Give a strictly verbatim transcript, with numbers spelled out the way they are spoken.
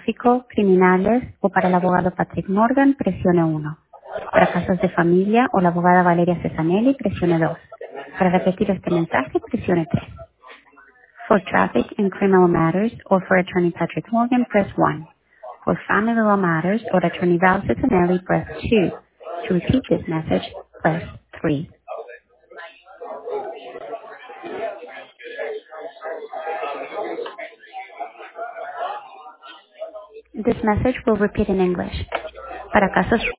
tráfico, criminales o para el abogado Patrick Morgan, presione uno. Para casos de familia o la abogada Valeria Cesanelli, presione dos. Para repetir este mensaje, presione tres. For traffic and criminal matters or for attorney Patrick Morgan, press one. For family law matters or attorney Val Cesanelli, press two. To repeat this message, press three. This message will repeat in English. Para casos